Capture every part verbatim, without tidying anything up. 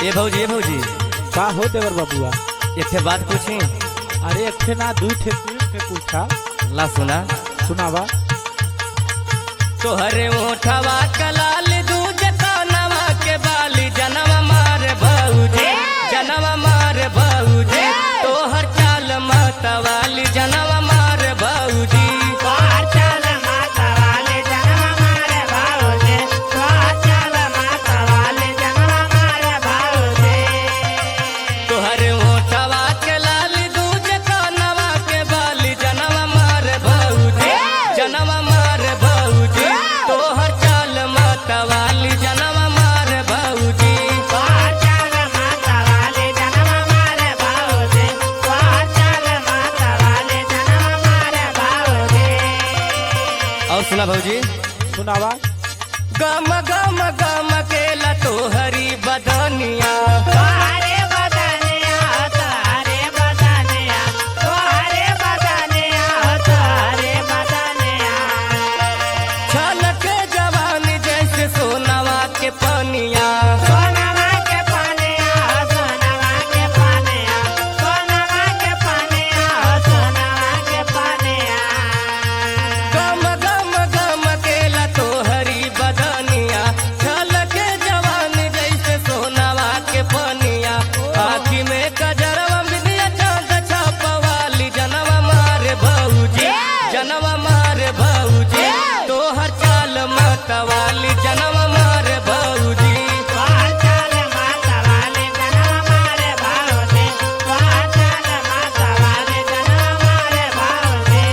ए भौजी ए भौजी का हो देवर बबुआ। एक बात पूछी। अरे एक ठे ना दू ठे तीन ठे पूछा। ला सुना सुनावा। तोहरे ओठवा कलाल दूज कानवा के बाली जनवा मार भौजी जनवा मार भौजी तोहर चाल मतवाली जनवा मार भौजी तोहर चाल मतवाली जनवा मार भौजी तोहर चाल मतवाली जनवा मार भौजी तोहरे ओठवा के लाल दूज कानवा के बाली जनवा मार भौजी जनवा मार भौजी तोहर चाल मतवाली जनवा मार भौजी तोहर चाल मतवाली जनवा मार भौजी तोहर चाल मतवाली जनवा मार भौजी। और सुना भौजी सुनावा। गम गम गम के ला तोहरी बदनिया तोहरे बदनिया तोहरे बदनिया तोहरे बदनिया तोहरे बदनिया छलक जवानी जैसे सोनवा के पनिया सोनवा के पनिया सोनवा के पनिया सोनवा के पनिया सोनवा के पनिया गम गम गम के ला तोहरी बदनिया छलक जवानी जैसे सोनवा के पनिया आँखी में कजरवा बिंदिया चांद छापवाली जनवा मार भौजी जनवा मार भौजी तोहर चाल मतवाली जनवा मार भौजी तोहर चाल मतवाली जनवा मार भौजी तोहर चाल मतवाली जनवा मार भौजी।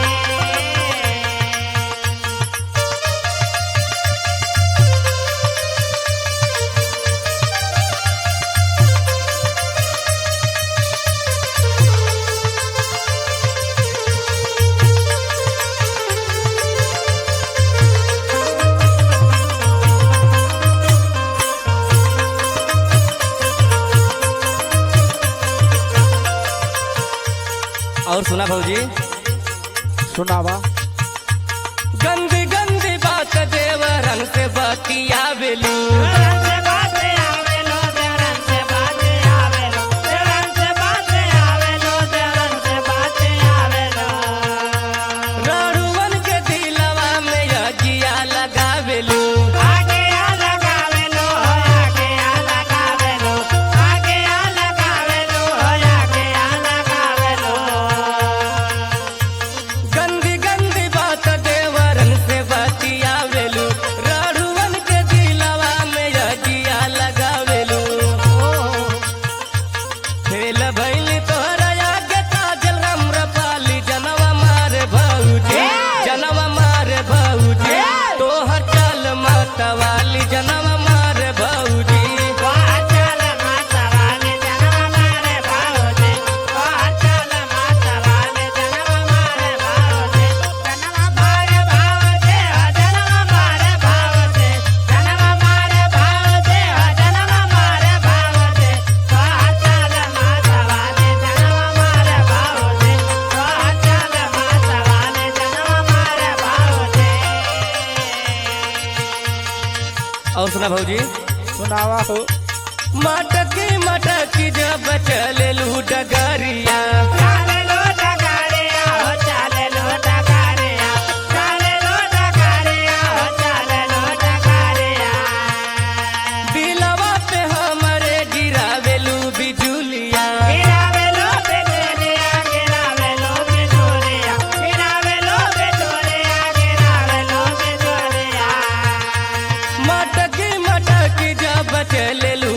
और सुना भौजी सुनावा। गंदी गंदी बात देवरन से बतियावेलू देवरन से बातें आवेलो देवरन से बातें आवेलो देवरन से बातें आवेलो देवरन से बातें आवेलो राड़ुवन के दिलवा में यगिया लगावेलू आगे आ लगावेलो आगे आ लगावेलो आगे आ लगावेलो आगे आ लगावेलो गंदी गंदी बात देवरन से बतियावेलू राड़ुवन के दिलवा में यगिया लगावेलू खेल भैली तोहरा आगे ताजल रमरपाली जनवा मार भौजी जनवा मार भौजी तोहर चाल मतवाली जनवा मार भौजी तोहर चाल मतवाली जनवा मार भौजी तोहर चाल मतवाली जनवा मार भौजी जनवा मार भौजी जनवा मार भौजी जनवा मार भौजी जनवा मार भौजी तोहर चाल मतवाली जनवा मार भौजी तोहर चाल मतवाली जनवा मार भौजी। और सुना भौजी सुनावा हो। मटकी मटकी जब चलेलू डगरिया चाले लो डगारिया हो चाले लो डगारिया चाले लो डगारिया हो चाले लो डगारिया दिलवा पे हमरे गिरावेलू बिजुलिया गिरावे लो बिजुलिया गिरावे लो बिजुलिया गिरावे लो बिजुलिया गिरावे लो बिजुलिया मटकी मटकी जब चलेलू